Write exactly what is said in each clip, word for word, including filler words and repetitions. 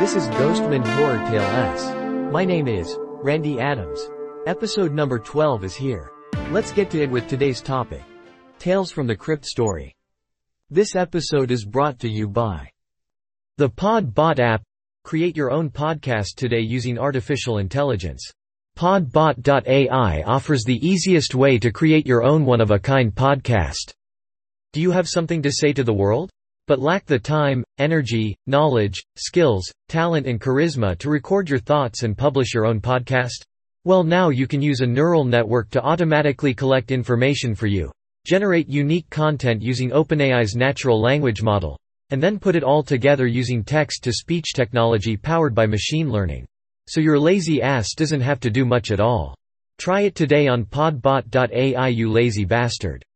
This is Ghostman Horror Tale S. My name is Randy Adams. Episode number twelve is here. Let's get to it with today's topic. Tales from the Crypt Story. This episode is brought to you by the Podbot app. Create your own podcast today using artificial intelligence. Podbot dot A I offers the easiest way to create your own one-of-a-kind podcast. Do you have something to say to the world, but lack the time, energy, knowledge, skills, talent and charisma to record your thoughts and publish your own podcast? Well, now you can use a neural network to automatically collect information for you, generate unique content using OpenAI's natural language model, and then put it all together using text-to-speech technology powered by machine learning. So your lazy ass doesn't have to do much at all. Try it today on Podbot dot A I, you lazy bastard.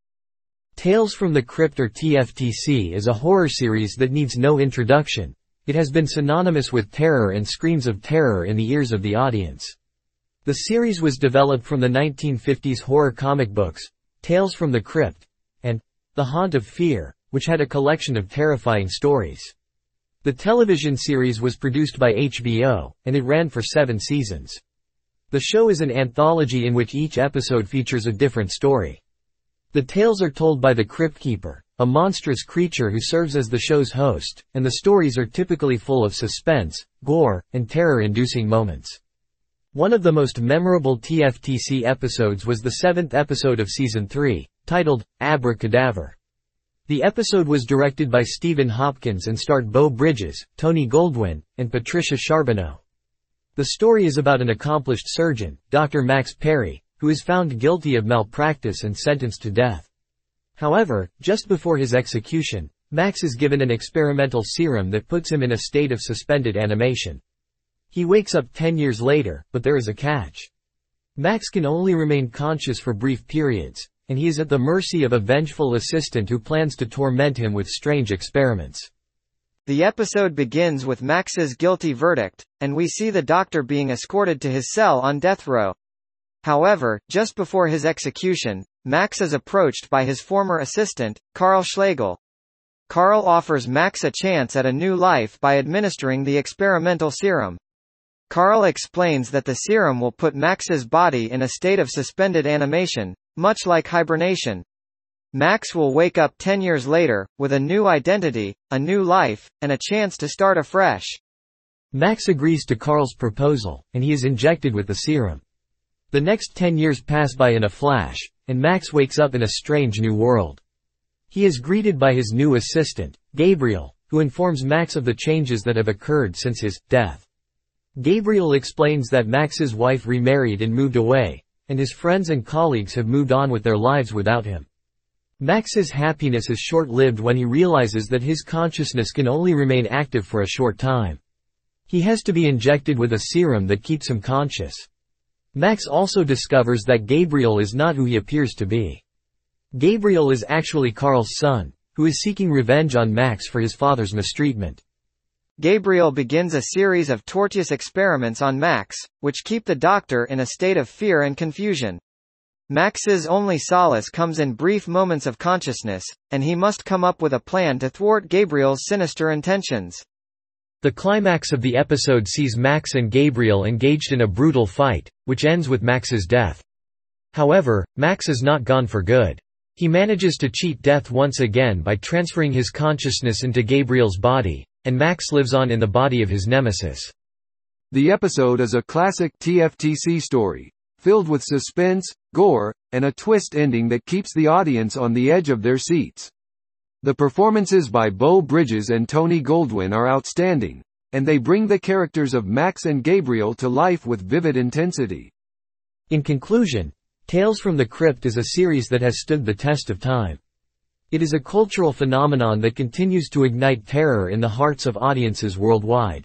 Tales from the Crypt, or T F T C, is a horror series that needs no introduction. It has been synonymous with terror and screams of terror in the ears of the audience. The series was developed from the nineteen fifties horror comic books, Tales from the Crypt, and The Haunt of Fear, which had a collection of terrifying stories. The television series was produced by H B O, and it ran for seven seasons. The show is an anthology in which each episode features a different story. The tales are told by the Crypt Keeper, a monstrous creature who serves as the show's host, and the stories are typically full of suspense, gore, and terror-inducing moments. One of the most memorable T F T C episodes was the seventh episode of Season three, titled, Abracadaver. The episode was directed by Stephen Hopkins and starred Beau Bridges, Tony Goldwyn, and Patricia Charbonneau. The story is about an accomplished surgeon, Doctor Max Perry, who is found guilty of malpractice and sentenced to death. However, just before his execution, Max is given an experimental serum that puts him in a state of suspended animation. He wakes up ten years later, but there is a catch. Max can only remain conscious for brief periods, and he is at the mercy of a vengeful assistant who plans to torment him with strange experiments. The episode begins with Max's guilty verdict, and we see the doctor being escorted to his cell on death row. However, just before his execution, Max is approached by his former assistant, Carl Schlegel. Carl offers Max a chance at a new life by administering the experimental serum. Carl explains that the serum will put Max's body in a state of suspended animation, much like hibernation. Max will wake up ten years later, with a new identity, a new life, and a chance to start afresh. Max agrees to Carl's proposal, and he is injected with the serum. The next ten years pass by in a flash, and Max wakes up in a strange new world. He is greeted by his new assistant, Gabriel, who informs Max of the changes that have occurred since his death. Gabriel explains that Max's wife remarried and moved away, and his friends and colleagues have moved on with their lives without him. Max's happiness is short-lived when he realizes that his consciousness can only remain active for a short time. He has to be injected with a serum that keeps him conscious. Max also discovers that Gabriel is not who he appears to be. Gabriel is actually Carl's son, who is seeking revenge on Max for his father's mistreatment. Gabriel begins a series of tortuous experiments on Max, which keep the doctor in a state of fear and confusion. Max's only solace comes in brief moments of consciousness, and he must come up with a plan to thwart Gabriel's sinister intentions. The climax of the episode sees Max and Gabriel engaged in a brutal fight, which ends with Max's death. However, Max is not gone for good. He manages to cheat death once again by transferring his consciousness into Gabriel's body, and Max lives on in the body of his nemesis. The episode is a classic T F T C story, filled with suspense, gore, and a twist ending that keeps the audience on the edge of their seats. The performances by Beau Bridges and Tony Goldwyn are outstanding, and they bring the characters of Max and Gabriel to life with vivid intensity. In conclusion, Tales from the Crypt is a series that has stood the test of time. It is a cultural phenomenon that continues to ignite terror in the hearts of audiences worldwide.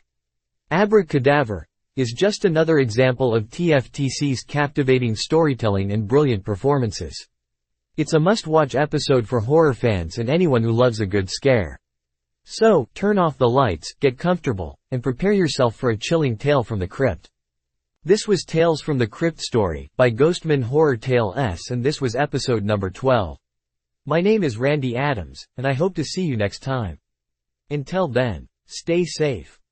Abracadaver is just another example of T F T C's captivating storytelling and brilliant performances. It's a must-watch episode for horror fans and anyone who loves a good scare. So, turn off the lights, get comfortable, and prepare yourself for a chilling tale from the crypt. This was Tales from the Crypt Story, by Ghostman Horror Tale S, and this was episode number twelve. My name is Randy Adams, and I hope to see you next time. Until then, stay safe.